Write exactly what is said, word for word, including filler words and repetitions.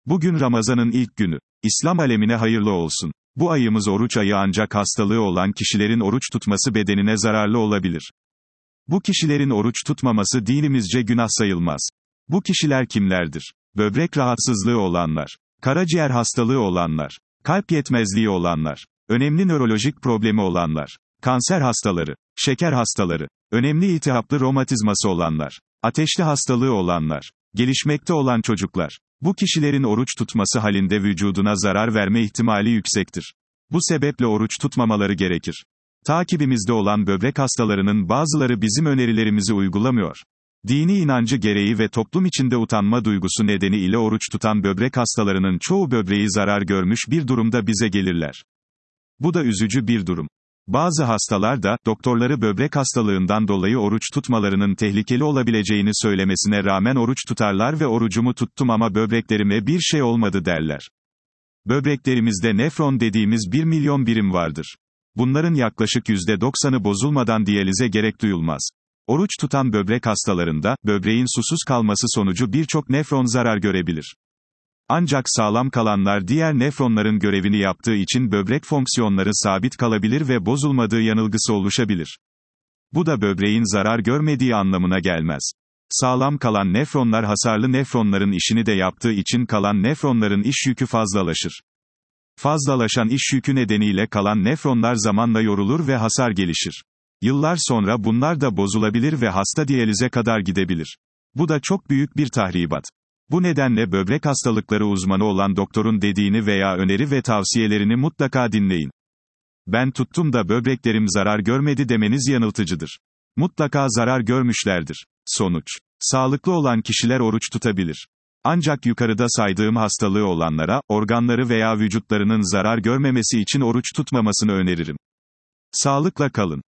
Bugün Ramazan'ın ilk günü. İslam alemine hayırlı olsun. Bu ayımız oruç ayı ancak hastalığı olan kişilerin oruç tutması bedenine zararlı olabilir. Bu kişilerin oruç tutmaması dinimizce günah sayılmaz. Bu kişiler kimlerdir? Böbrek rahatsızlığı olanlar, karaciğer hastalığı olanlar, kalp yetmezliği olanlar, önemli nörolojik problemi olanlar, kanser hastaları, şeker hastaları, önemli iltihaplı romatizması olanlar, ateşli hastalığı olanlar, gelişmekte olan çocuklar. Bu kişilerin oruç tutması halinde vücuduna zarar verme ihtimali yüksektir. Bu sebeple oruç tutmamaları gerekir. Takibimizde olan böbrek hastalarının bazıları bizim önerilerimizi uygulamıyor. Dini inancı gereği ve toplum içinde utanma duygusu nedeniyle oruç tutan böbrek hastalarının çoğu böbreği zarar görmüş bir durumda bize gelirler. Bu da üzücü bir durum. Bazı hastalar da, doktorları böbrek hastalığından dolayı oruç tutmalarının tehlikeli olabileceğini söylemesine rağmen oruç tutarlar ve orucumu tuttum ama böbreklerime bir şey olmadı derler. Böbreklerimizde nefron dediğimiz bir milyon birim vardır. Bunların yaklaşık yüzde doksanı bozulmadan diyalize gerek duyulmaz. Oruç tutan böbrek hastalarında, böbreğin susuz kalması sonucu birçok nefron zarar görebilir. Ancak sağlam kalanlar diğer nefronların görevini yaptığı için böbrek fonksiyonları sabit kalabilir ve bozulmadığı yanılgısı oluşabilir. Bu da böbreğin zarar görmediği anlamına gelmez. Sağlam kalan nefronlar hasarlı nefronların işini de yaptığı için kalan nefronların iş yükü fazlalaşır. Fazlalaşan iş yükü nedeniyle kalan nefronlar zamanla yorulur ve hasar gelişir. Yıllar sonra bunlar da bozulabilir ve hasta diyalize kadar gidebilir. Bu da çok büyük bir tahribat. Bu nedenle böbrek hastalıkları uzmanı olan doktorun dediğini veya öneri ve tavsiyelerini mutlaka dinleyin. Ben tuttum da böbreklerim zarar görmedi demeniz yanıltıcıdır. Mutlaka zarar görmüşlerdir. Sonuç: sağlıklı olan kişiler oruç tutabilir. Ancak yukarıda saydığım hastalığı olanlara, organları veya vücutlarının zarar görmemesi için oruç tutmamasını öneririm. Sağlıkla kalın.